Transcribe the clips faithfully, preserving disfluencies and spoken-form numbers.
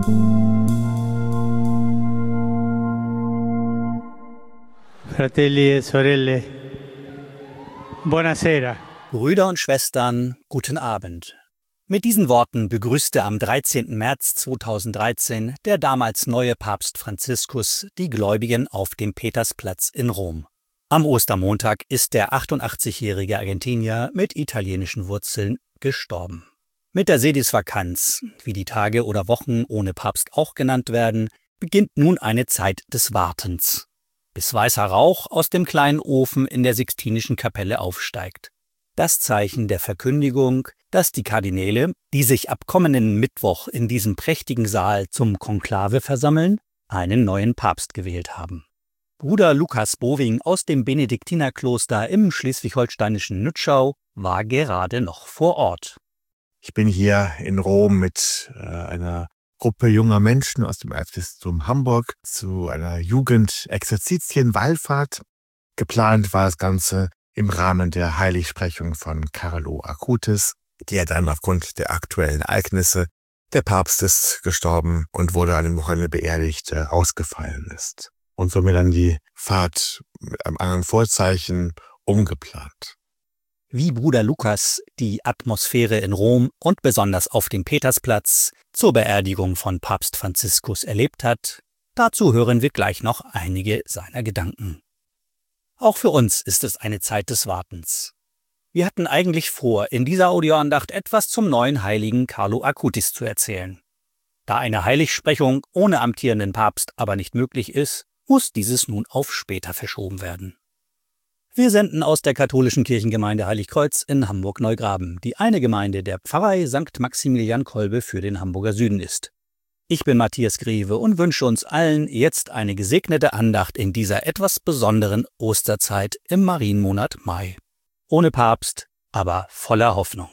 Fratelli e sorelle, buonasera. Brüder und Schwestern, guten Abend. Mit diesen Worten begrüßte am dreizehnten März zweitausenddreizehn der damals neue Papst Franziskus die Gläubigen auf dem Petersplatz in Rom. Am Ostermontag ist der achtundachtzigjährige Argentinier mit italienischen Wurzeln gestorben. Mit der Sedisvakanz, wie die Tage oder Wochen ohne Papst auch genannt werden, beginnt nun eine Zeit des Wartens, bis weißer Rauch aus dem kleinen Ofen in der Sixtinischen Kapelle aufsteigt. Das Zeichen der Verkündigung, dass die Kardinäle, die sich ab kommenden Mittwoch in diesem prächtigen Saal zum Konklave versammeln, einen neuen Papst gewählt haben. Bruder Lukas Boving aus dem Benediktinerkloster im schleswig-holsteinischen Nützschau war gerade noch vor Ort. Ich bin hier in Rom mit äh, einer Gruppe junger Menschen aus dem Erzbistum Hamburg zu einer Jugend-Exerzitien-Wallfahrt. Geplant war das Ganze im Rahmen der Heiligsprechung von Carlo Acutis, der dann aufgrund der aktuellen Ereignisse, der Papst ist gestorben und wurde an dem Wochenende beerdigt, äh, ausgefallen ist. Und somit dann die Fahrt mit einem anderen Vorzeichen umgeplant. Wie Bruder Lukas die Atmosphäre in Rom und besonders auf dem Petersplatz zur Beerdigung von Papst Franziskus erlebt hat, dazu hören wir gleich noch einige seiner Gedanken. Auch für uns ist es eine Zeit des Wartens. Wir hatten eigentlich vor, in dieser Audioandacht etwas zum neuen Heiligen Carlo Acutis zu erzählen. Da eine Heiligsprechung ohne amtierenden Papst aber nicht möglich ist, muss dieses nun auf später verschoben werden. Wir senden aus der katholischen Kirchengemeinde Heiligkreuz in Hamburg-Neugraben, die eine Gemeinde der Pfarrei Sankt Maximilian Kolbe für den Hamburger Süden ist. Ich bin Matthias Greve und wünsche uns allen jetzt eine gesegnete Andacht in dieser etwas besonderen Osterzeit im Marienmonat Mai. Ohne Papst, aber voller Hoffnung.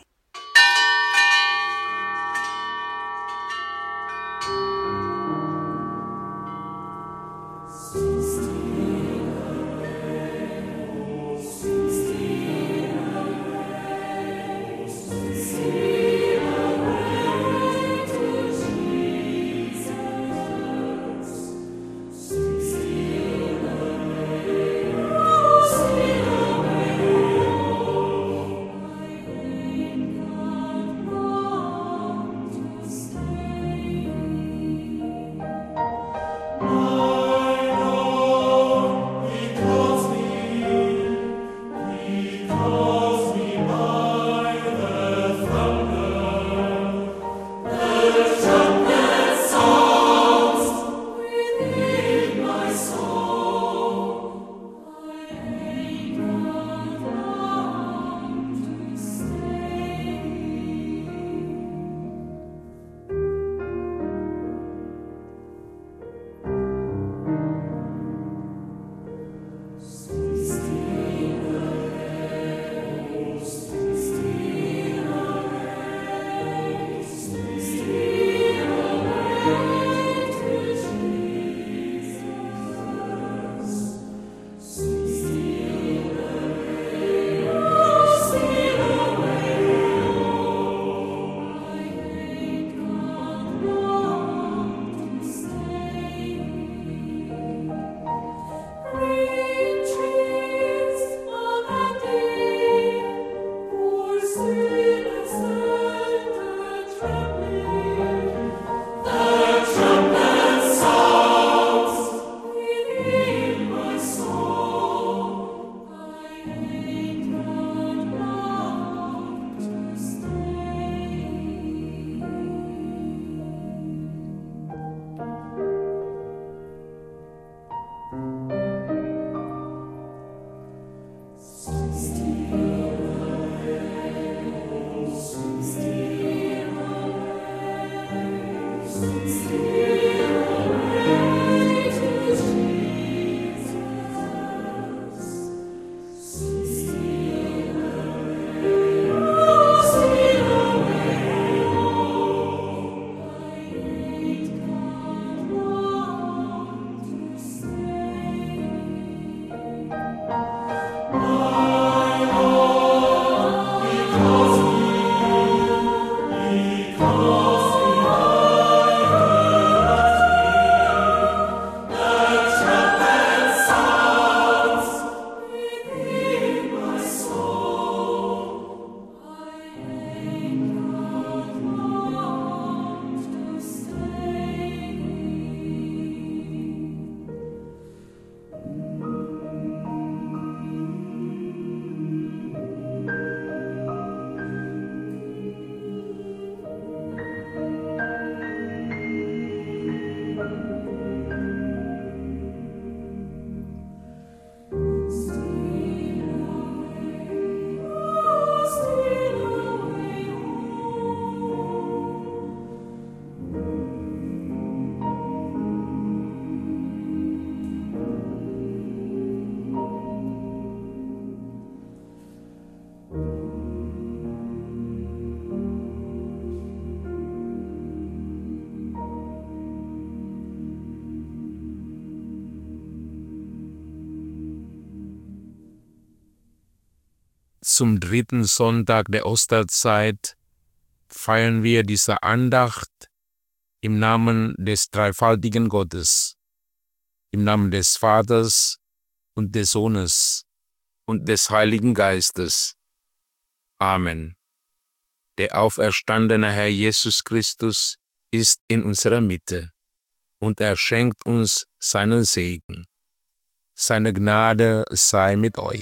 zum dritten Sonntag der Osterzeit feiern wir diese Andacht im Namen des dreifaltigen Gottes, im Namen des Vaters und des Sohnes und des Heiligen Geistes. Amen. Der auferstandene Herr Jesus Christus ist in unserer Mitte und er schenkt uns seinen Segen. Seine Gnade sei mit euch.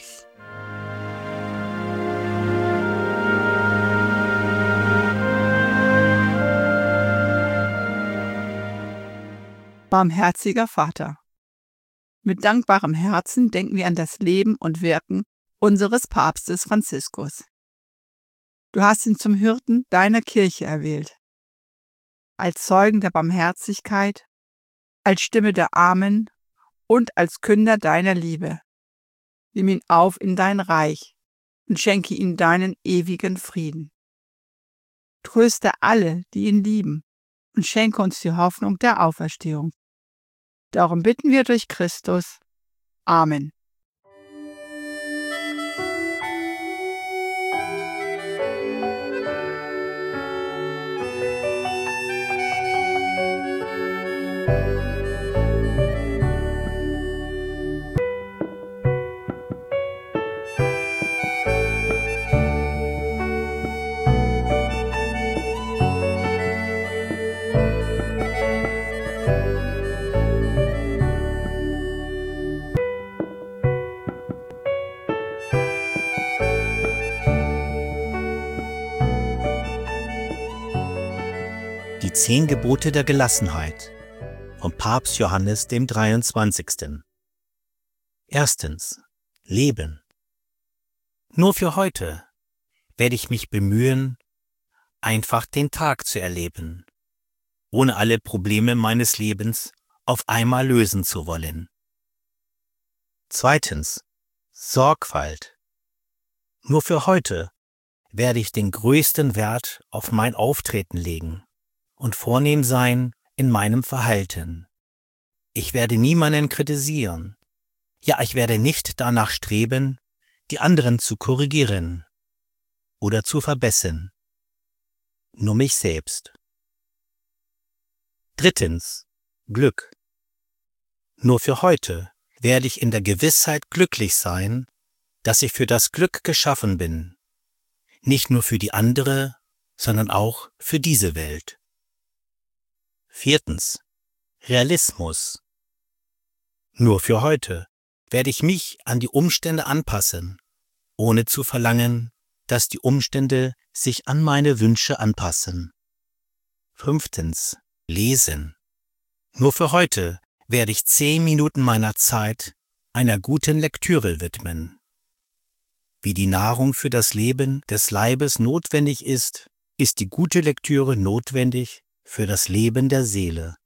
Barmherziger Vater, mit dankbarem Herzen denken wir an das Leben und Wirken unseres Papstes Franziskus. Du hast ihn zum Hirten deiner Kirche erwählt, als Zeugen der Barmherzigkeit, als Stimme der Armen und als Künder deiner Liebe. Nimm ihn auf in dein Reich und schenke ihm deinen ewigen Frieden. Tröste alle, die ihn lieben, und schenke uns die Hoffnung der Auferstehung. Darum bitten wir durch Christus. Amen. Die zehn Gebote der Gelassenheit von Papst Johannes dem dreiundzwanzigsten. Erstens. Leben. Nur für heute werde ich mich bemühen, einfach den Tag zu erleben, ohne alle Probleme meines Lebens auf einmal lösen zu wollen. Zweitens. Sorgfalt. Nur für heute werde ich den größten Wert auf mein Auftreten legen und vornehm sein in meinem Verhalten. Ich werde niemanden kritisieren. Ja, ich werde nicht danach streben, die anderen zu korrigieren oder zu verbessern. Nur mich selbst. Drittens. Glück. Nur für heute werde ich in der Gewissheit glücklich sein, dass ich für das Glück geschaffen bin. Nicht nur für die andere, sondern auch für diese Welt. Viertens. Realismus. Nur für heute werde ich mich an die Umstände anpassen, ohne zu verlangen, dass die Umstände sich an meine Wünsche anpassen. Fünftens. Lesen. Nur für heute werde ich zehn Minuten meiner Zeit einer guten Lektüre widmen. Wie die Nahrung für das Leben des Leibes notwendig ist, ist die gute Lektüre notwendig für das Leben der Seele.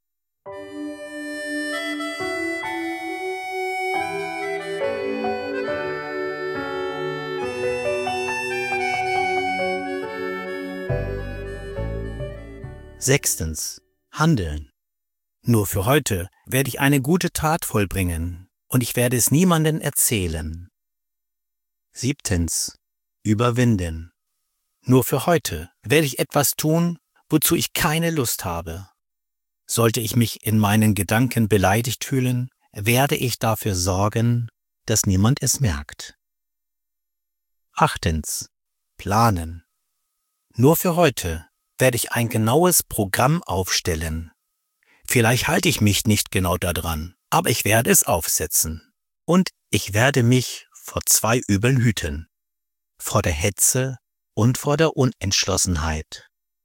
Sechstens. Handeln. Nur für heute werde ich eine gute Tat vollbringen und ich werde es niemandem erzählen. Siebtens. Überwinden. Nur für heute werde ich etwas tun, wozu ich keine Lust habe. Sollte ich mich in meinen Gedanken beleidigt fühlen, werde ich dafür sorgen, dass niemand es merkt. Achtens. Planen. Nur für heute werde ich ein genaues Programm aufstellen. Vielleicht halte ich mich nicht genau daran, aber ich werde es aufsetzen. Und ich werde mich vor zwei Übeln hüten. Vor der Hetze und vor der Unentschlossenheit.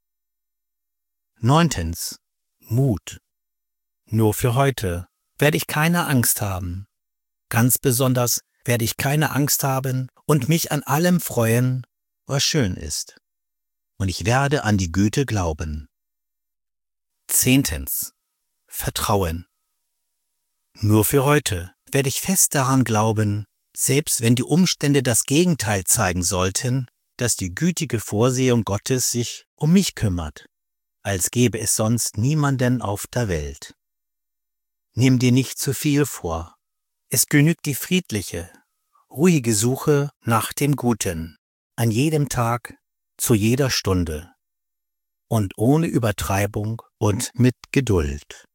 Neuntens. Mut. Nur für heute werde ich keine Angst haben. Ganz besonders werde ich keine Angst haben und mich an allem freuen, was schön ist. Und ich werde an die Güte glauben. Zehntens. Vertrauen. Nur für heute werde ich fest daran glauben, selbst wenn die Umstände das Gegenteil zeigen sollten, dass die gütige Vorsehung Gottes sich um mich kümmert, als gäbe es sonst niemanden auf der Welt. Nimm dir nicht zu viel vor. Es genügt die friedliche, ruhige Suche nach dem Guten. an jedem Tag, zu jeder Stunde und ohne Übertreibung und mit Geduld.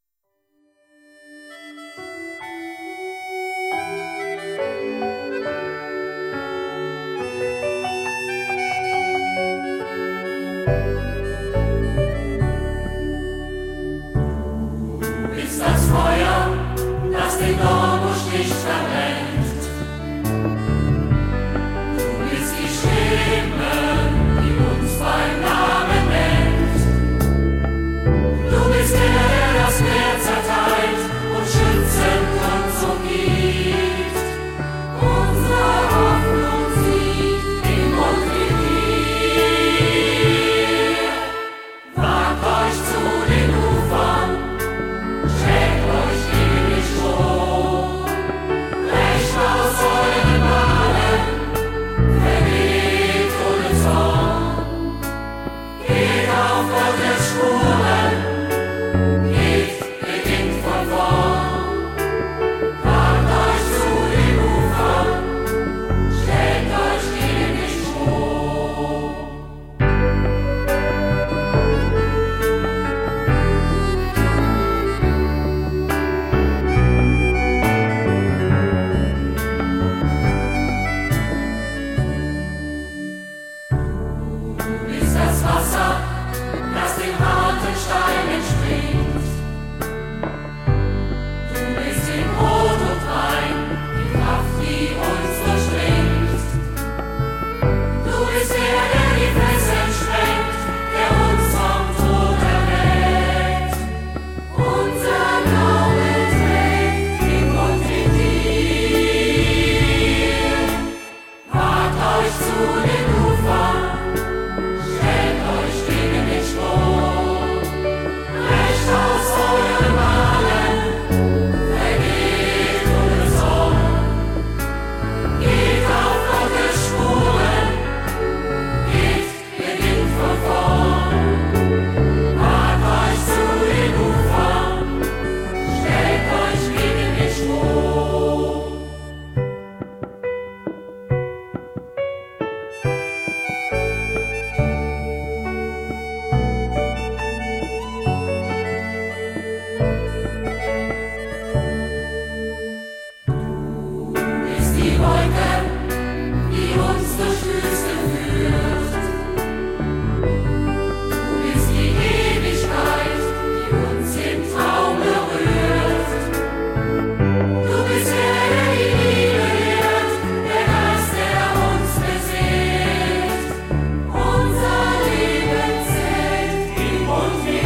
Das Feuer, das den Dornbusch nicht verbrennt. Du bist die Stimme, die uns beim Namen nennt. Du bist der, der das Meer zerteilt und schützend uns umgibt. Unsere Hoffnung sieht in und in dir. Wagt euch zu den Ufern, streckt euch gegen die Strom, brecht aus euren Malen, vergebt ohne Zorn. Geht auf Gottes Spuren, geht, beginnt von vorn. Wagt euch zu den Ufern, streckt euch gegen die Strom. Du bist das Wasser, das den harten Steinen springt. Du bist in Brot und Wein, die Kraft, die uns durchdringt. Du bist der, der die Fesseln sprengt, der uns vom Tod erweckt. Unser Glaube trägt in und in dir. Wagt euch zu den Ufern, stellt euch gegen den Strom, brecht aus euren Malen, vergebt ohne Zorn. Geht auf Gottes Spuren, geht, beginnt von vorn. Wagt euch zu den Ufern, stellt euch gegen den Strom. Ist die Wolke, die uns durch Wüsten führt. Du bist die Ewigkeit, die uns im Traum berührt. Du bist der, der die Liebe lehrt, der Geist, der uns beseelt. Unser Leben zählt in und mit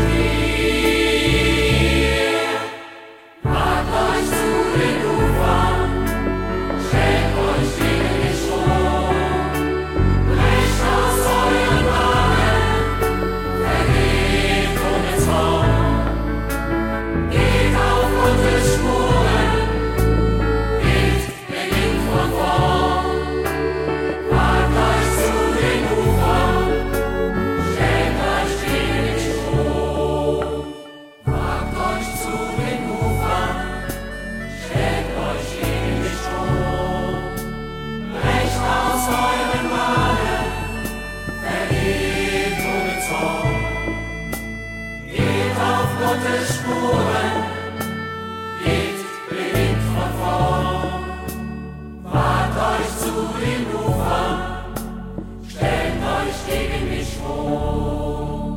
dir. Wagt euch zu den Ufern, stellt euch gegen den Strom, brecht aus euren Malen, vergebt ohne Zorn. Geht auf Gottes Spuren, geht, beginnt von vorn. Wagt euch zu den Ufern, stellt euch gegen den Strom. Wagt euch zu den Ufern, stellt euch gegen den Strom. Brecht aus euren Malen, vergebt ohne Zorn. Geht auf Gottes Spuren, geht, beginnt von vorn. Wagt euch zu den Ufern, stellt euch gegen den Strom.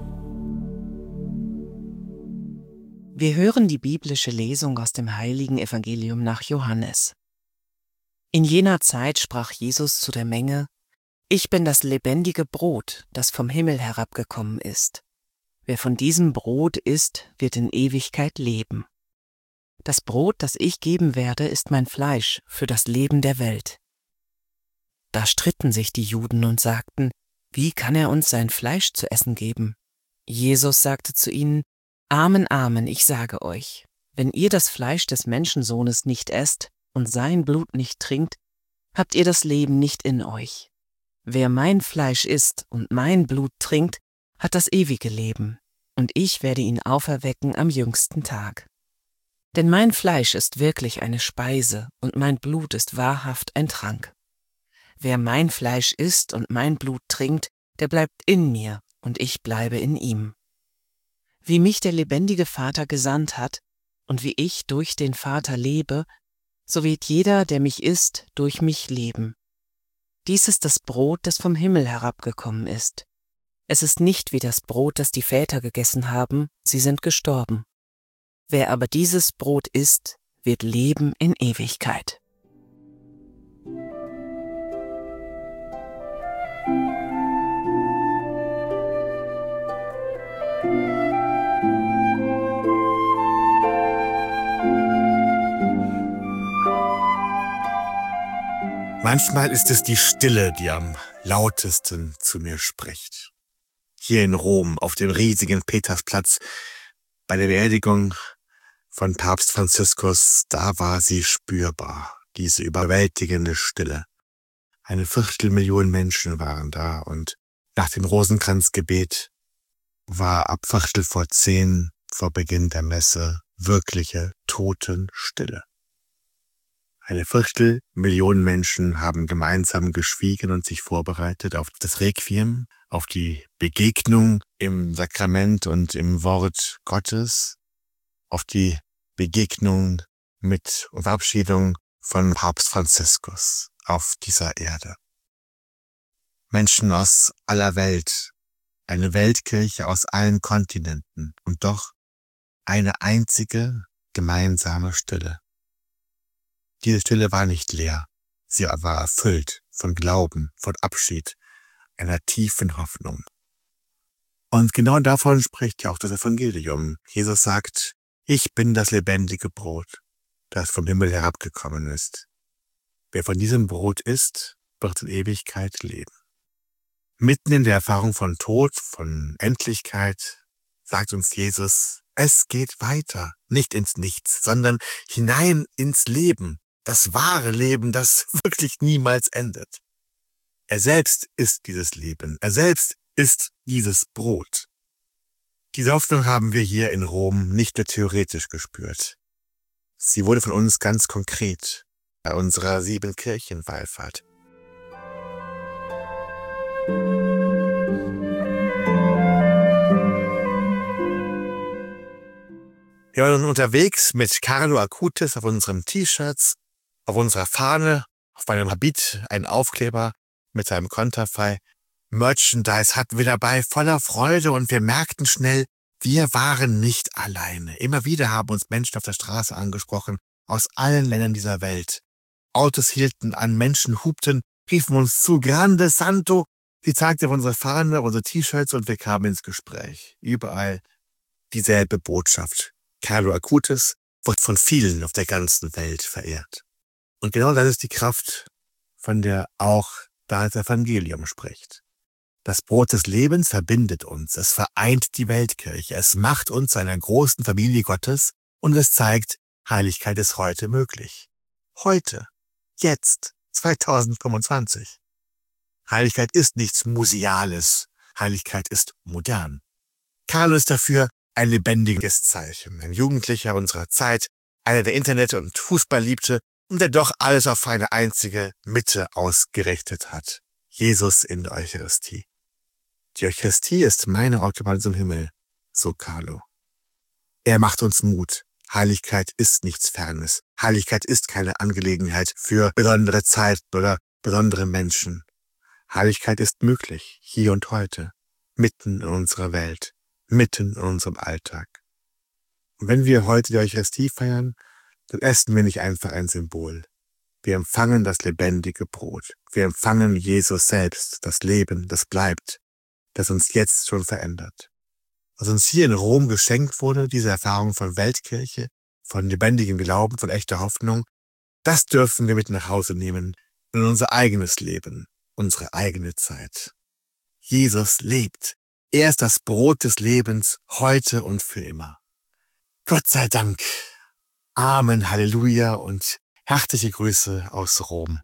Wir hören die biblische Lesung aus dem heiligen Evangelium nach Johannes. In jener Zeit sprach Jesus zu der Menge: Ich bin das lebendige Brot, das vom Himmel herabgekommen ist. Wer von diesem Brot isst, wird in Ewigkeit leben. Das Brot, das ich geben werde, ist mein Fleisch für das Leben der Welt. Da stritten sich die Juden und sagten: Wie kann er uns sein Fleisch zu essen geben? Jesus sagte zu ihnen: Amen, Amen, ich sage euch, wenn ihr das Fleisch des Menschensohnes nicht esst und sein Blut nicht trinkt, habt ihr das Leben nicht in euch. Wer mein Fleisch isst und mein Blut trinkt, hat das ewige Leben, und ich werde ihn auferwecken am jüngsten Tag. Denn mein Fleisch ist wirklich eine Speise und mein Blut ist wahrhaft ein Trank. wer mein Fleisch isst und mein Blut trinkt, der bleibt in mir und ich bleibe in ihm. Wie mich der lebendige Vater gesandt hat und wie ich durch den Vater lebe, so wird jeder, der mich isst, durch mich leben. Dies ist das Brot, das vom Himmel herabgekommen ist. Es ist nicht wie das Brot, das die Väter gegessen haben, sie sind gestorben. Wer aber dieses Brot isst, wird leben in Ewigkeit. Manchmal ist es die Stille, die am lautesten zu mir spricht. Hier in Rom, auf dem riesigen Petersplatz, bei der Beerdigung von Papst Franziskus, da war sie spürbar, diese überwältigende Stille. Eine Viertelmillion Menschen waren da und nach dem Rosenkranzgebet war ab Viertel vor zehn vor Beginn der Messe wirkliche Totenstille. Eine Viertelmillion Menschen haben gemeinsam geschwiegen und sich vorbereitet auf das Requiem, auf die Begegnung im Sakrament und im Wort Gottes, auf die Begegnung mit und Verabschiedung von Papst Franziskus auf dieser Erde. Menschen aus aller Welt, eine Weltkirche aus allen Kontinenten und doch eine einzige gemeinsame Stille. Diese Stille war nicht leer, sie war erfüllt von Glauben, von Abschied, einer tiefen Hoffnung. Und genau davon spricht ja auch das Evangelium. Jesus sagt, ich bin das lebendige Brot, das vom Himmel herabgekommen ist. Wer von diesem Brot isst, wird in Ewigkeit leben. Mitten in der Erfahrung von Tod, von Endlichkeit, sagt uns Jesus, es geht weiter, nicht ins Nichts, sondern hinein ins Leben. Das wahre Leben, das wirklich niemals endet. Er selbst ist dieses Leben. Er selbst ist dieses Brot. Diese Hoffnung haben wir hier in Rom nicht nur theoretisch gespürt. Sie wurde von uns ganz konkret bei unserer Siebenkirchenwallfahrt. Wir waren unterwegs mit Carlo Acutis auf unserem T-Shirts, auf unserer Fahne, auf meinem Habit, einen Aufkleber mit seinem Konterfei. Merchandise hatten wir dabei, voller Freude, und wir merkten schnell, wir waren nicht alleine. Immer wieder haben uns Menschen auf der Straße angesprochen, aus allen Ländern dieser Welt. Autos hielten an, Menschen hupten, riefen uns zu, Grande Santo. Sie zeigte auf unsere Fahne, unsere T-Shirts, und wir kamen ins Gespräch. Überall dieselbe Botschaft. Carlo Acutis wird von vielen auf der ganzen Welt verehrt. Und genau das ist die Kraft, von der auch das Evangelium spricht. Das Brot des Lebens verbindet uns, es vereint die Weltkirche, es macht uns zu einer großen Familie Gottes und es zeigt, Heiligkeit ist heute möglich. Heute, jetzt, zweitausendfünfundzwanzig. Heiligkeit ist nichts Museales, Heiligkeit ist modern. Carlo ist dafür ein lebendiges Zeichen, ein Jugendlicher unserer Zeit, einer, der Internet und Fußball liebte und der doch alles auf eine einzige Mitte ausgerichtet hat. Jesus in der Eucharistie. Die Eucharistie ist meine Autobahn zum Himmel, so Carlo. Er macht uns Mut. Heiligkeit ist nichts Fernes. Heiligkeit ist keine Angelegenheit für besondere Zeiten oder besondere Menschen. Heiligkeit ist möglich, hier und heute, mitten in unserer Welt, mitten in unserem Alltag. Und wenn wir heute die Eucharistie feiern, dann essen wir nicht einfach ein Symbol. Wir empfangen das lebendige Brot. Wir empfangen Jesus selbst, das Leben, das bleibt, das uns jetzt schon verändert. Was uns hier in Rom geschenkt wurde, diese Erfahrung von Weltkirche, von lebendigem Glauben, von echter Hoffnung, das dürfen wir mit nach Hause nehmen in unser eigenes Leben, unsere eigene Zeit. Jesus lebt. Er ist das Brot des Lebens, heute und für immer. Gott sei Dank. Amen, Halleluja und herzliche Grüße aus Rom.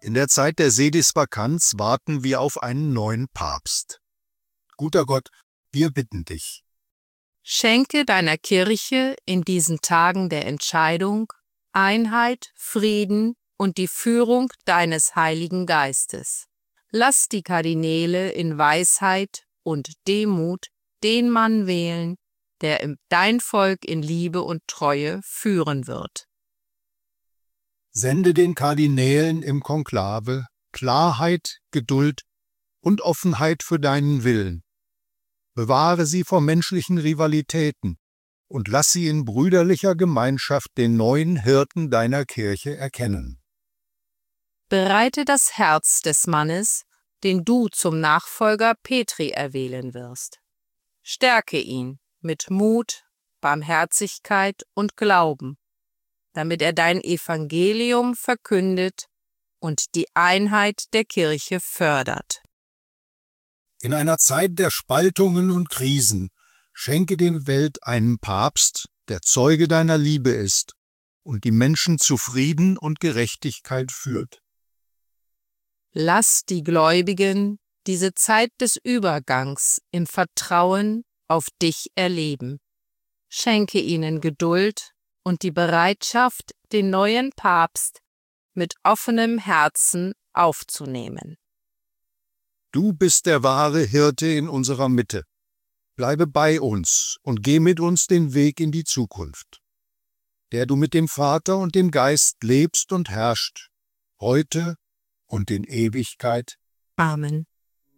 In der Zeit der Sedisvakanz warten wir auf einen neuen Papst. Guter Gott, wir bitten dich. Schenke deiner Kirche in diesen Tagen der Entscheidung Einheit, Frieden und die Führung deines Heiligen Geistes. Lass die Kardinäle in Weisheit und Demut den Mann wählen, der dein Volk in Liebe und Treue führen wird. Sende den Kardinälen im Konklave Klarheit, Geduld und Offenheit für deinen Willen. Bewahre sie vor menschlichen Rivalitäten und lass sie in brüderlicher Gemeinschaft den neuen Hirten deiner Kirche erkennen. Bereite das Herz des Mannes, den du zum Nachfolger Petri erwählen wirst. Stärke ihn mit Mut, Barmherzigkeit und Glauben, damit er dein Evangelium verkündet und die Einheit der Kirche fördert. In einer Zeit der Spaltungen und Krisen schenke der Welt einen Papst, der Zeuge deiner Liebe ist und die Menschen zu Frieden und Gerechtigkeit führt. Lass die Gläubigen diese Zeit des Übergangs im Vertrauen auf dich erleben. Schenke ihnen Geduld und die Bereitschaft, den neuen Papst mit offenem Herzen aufzunehmen. Du bist der wahre Hirte in unserer Mitte. Bleibe bei uns und geh mit uns den Weg in die Zukunft, der du mit dem Vater und dem Geist lebst und herrscht, heute und in Ewigkeit. Amen.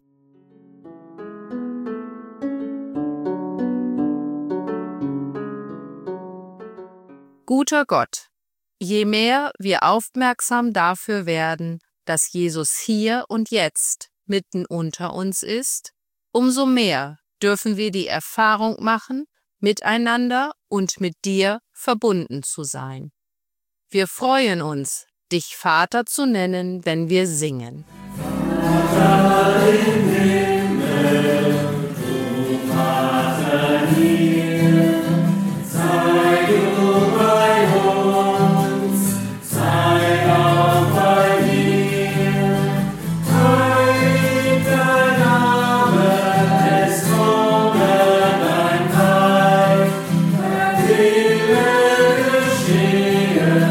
Guter Gott, je mehr wir aufmerksam dafür werden, dass Jesus hier und jetzt mitten unter uns ist, umso mehr dürfen wir die Erfahrung machen, miteinander und mit dir verbunden zu sein. Wir freuen uns, dich Vater zu nennen, wenn wir singen. Vater im Himmel, du Vater hier, sei du bei uns, sei auch bei mir. Heilig dein Name, es komme dein Reich, dein Wille geschehe,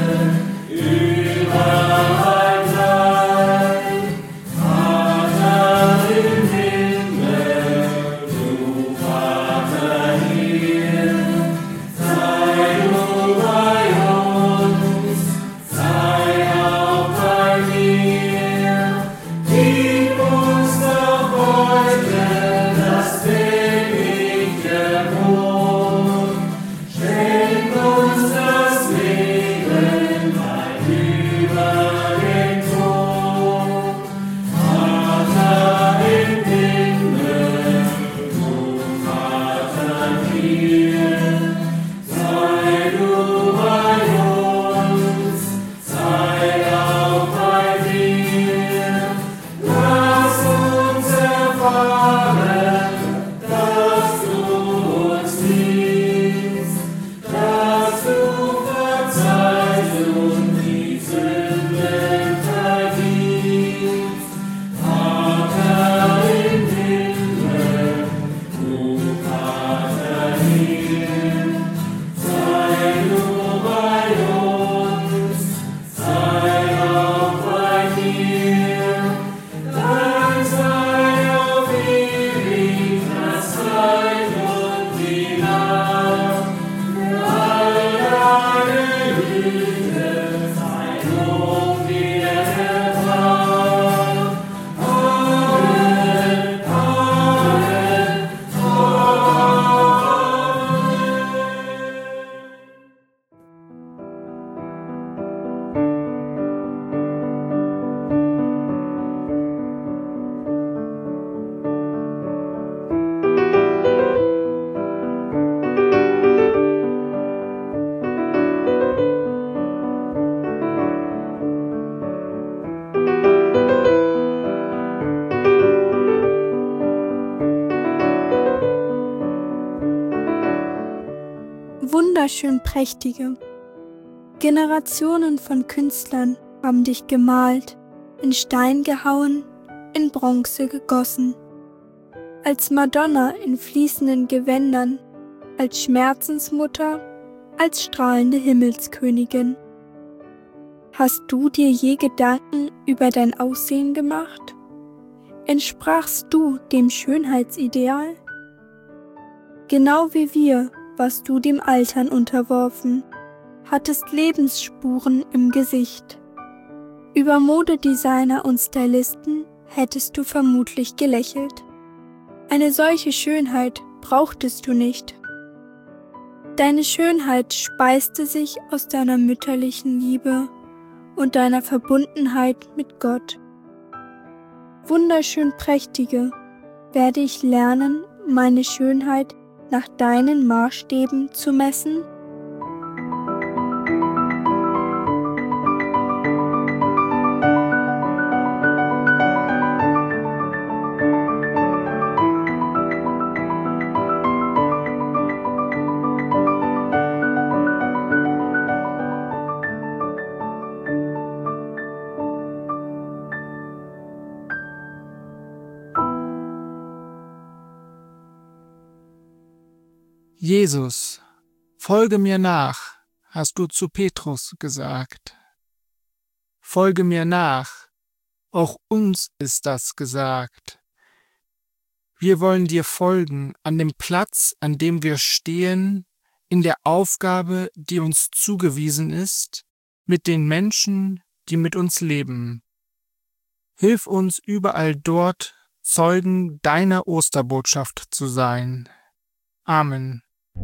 überall sein. Vater im Himmel, du Vater hier, sei du bei uns, sei auch bei mir. Gib uns doch heute das tägliche Brot, schenk uns das Leben weit über den Tod. Vater im Himmel, du Vater hier, sei du bei uns, sei auch bei dir. Lass uns erfahren, dass du uns liebst, dass du verzeihst und die Sünden vergibst. Vater im Himmel, du Vater hier, sei du bei uns, sei auch bei dir. Dein sei auf ewig das Reich und die Macht, für all deine Güte sei Lob dir erbracht. Amen, Amen, Wunderschön prächtige. Generationen von Künstlern haben dich gemalt, in Stein gehauen, in Bronze gegossen. Als Madonna in fließenden Gewändern, als Schmerzensmutter, als strahlende Himmelskönigin. Hast du dir je Gedanken über dein Aussehen gemacht? Entsprachst du dem Schönheitsideal? Genau wie wir warst du dem Altern unterworfen, hattest Lebensspuren im Gesicht. Über Modedesigner und Stylisten hättest du vermutlich gelächelt. Eine solche Schönheit brauchtest du nicht. Deine Schönheit speiste sich aus deiner mütterlichen Liebe und deiner Verbundenheit mit Gott. Wunderschön Prächtige, werde ich lernen, meine Schönheit nach deinen Maßstäben zu messen? Jesus, folge mir nach, hast du zu Petrus gesagt. Folge mir nach, auch uns ist das gesagt. Wir wollen dir folgen an dem Platz, an dem wir stehen, in der Aufgabe, die uns zugewiesen ist, mit den Menschen, die mit uns leben. Hilf uns überall dort, Zeugen deiner Osterbotschaft zu sein. Amen.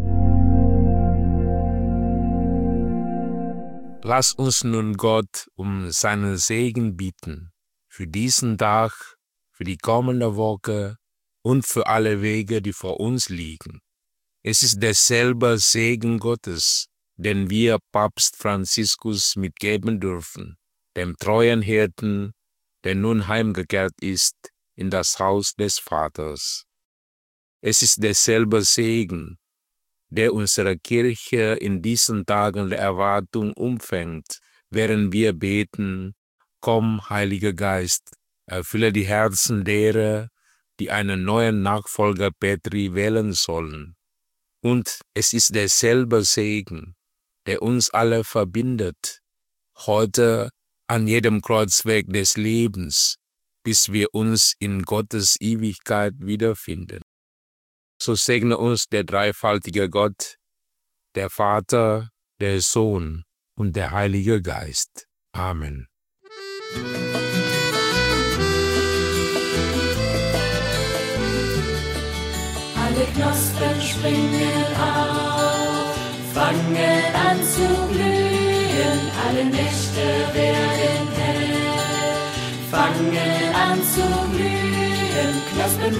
Lass uns nun Gott um seinen Segen bitten, für diesen Tag, für die kommende Woche und für alle Wege, die vor uns liegen. Es ist derselbe Segen Gottes, den wir Papst Franziskus mitgeben dürfen, dem treuen Hirten, der nun heimgekehrt ist in das Haus des Vaters. Es ist derselbe Segen, der unsere Kirche in diesen Tagen der Erwartung umfängt, während wir beten: Komm, Heiliger Geist, erfülle die Herzen derer, die einen neuen Nachfolger Petri wählen sollen. Und es ist derselbe Segen, der uns alle verbindet, heute an jedem Kreuzweg des Lebens, bis wir uns in Gottes Ewigkeit wiederfinden. So segne uns der dreifaltige Gott, der Vater, der Sohn und der Heilige Geist. Amen. Alle Knospen springen auf, fangen an zu blühen, alle Nächte werden hell, fangen an zu blühen, Knospen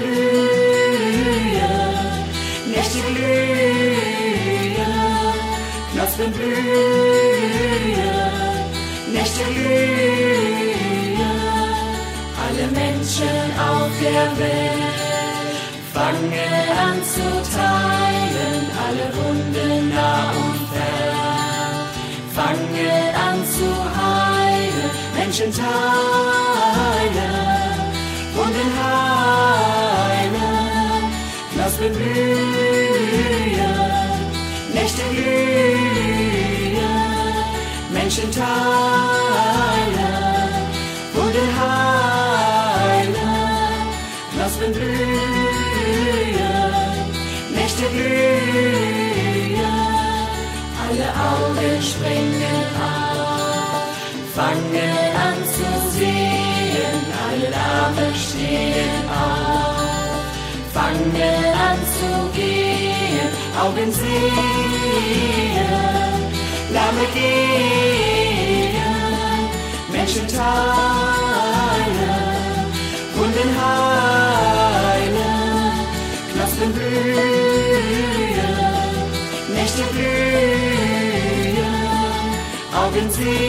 blühen. Nächte glühen, Knospen blühen, Nächte glühen, alle Menschen auf der Welt fangen an zu teilen, alle Wunden nah und fern, fangen an zu heilen, Menschen teilen, Wunden heilen, Knospen blühen, Nächte glühen, Menschen teilen, Wunden heilen, Knospen blühen, Nächte glühen, alle Augen springen auf, fangen an zu sehen, alle Namen stehen auf, fangen an zu gehen, Augen sehen, Lahme gehen, Menschen teilen, Wunden heilen, Knospen blühen, Nächte blühen, Augen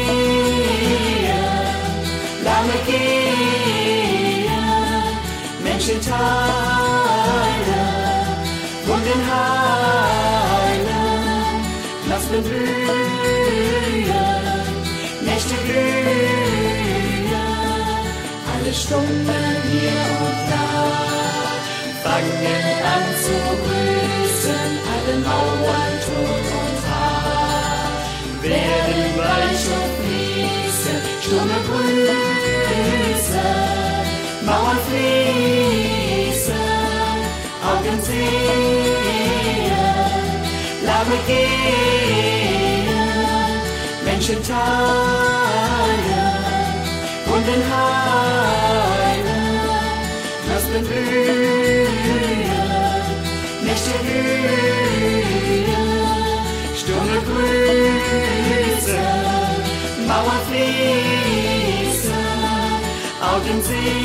sehen, Lahme gehen, Menschen teilen, Wunden heilen, Knospen blühen, Nächte glühen, Stunden hier und da fangen an zu grüßen, alle Mauern, Tod und Haar werden weich und fließen, stumme Grüße, Mauern fließen, Augen sehen, Lahme gehen, Menschen teilen, Wunden heilen, Knospen blühen, Nächte glühen, Stürme grüßen, Mauern fließen, Augen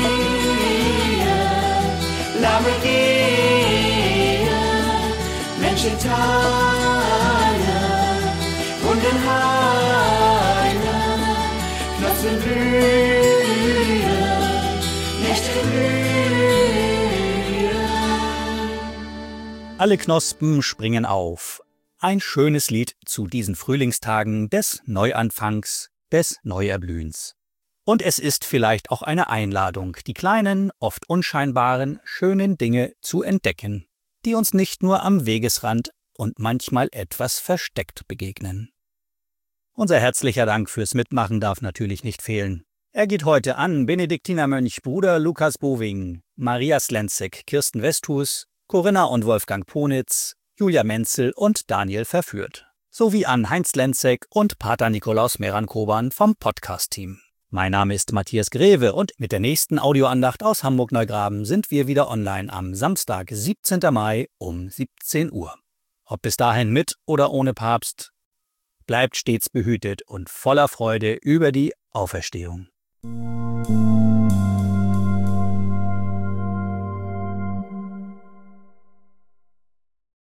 sehen, Lahme gehen, Menschen teilen, Wunden heilen, Knospen blühen, Nächte glühen. Alle Knospen springen auf. Ein schönes Lied zu diesen Frühlingstagen des Neuanfangs, des Neuerblühens. Und es ist vielleicht auch eine Einladung, die kleinen, oft unscheinbaren, schönen Dinge zu entdecken, die uns nicht nur am Wegesrand und manchmal etwas versteckt begegnen. Unser herzlicher Dank fürs Mitmachen darf natürlich nicht fehlen. Er geht heute an Benediktinermönch Bruder Lukas Bowing, Maria Slenzek, Kirsten Westhus, Corinna und Wolfgang Ponitz, Julia Menzel und Daniel Verführt, sowie an Heinz Lenzek und Pater Nikolaus Meran-Koban vom Podcast-Team. Mein Name ist Matthias Greve und mit der nächsten Audioandacht aus Hamburg-Neugraben sind wir wieder online am Samstag, siebzehnten Mai um siebzehn Uhr. Ob bis dahin mit oder ohne Papst, bleibt stets behütet und voller Freude über die Auferstehung.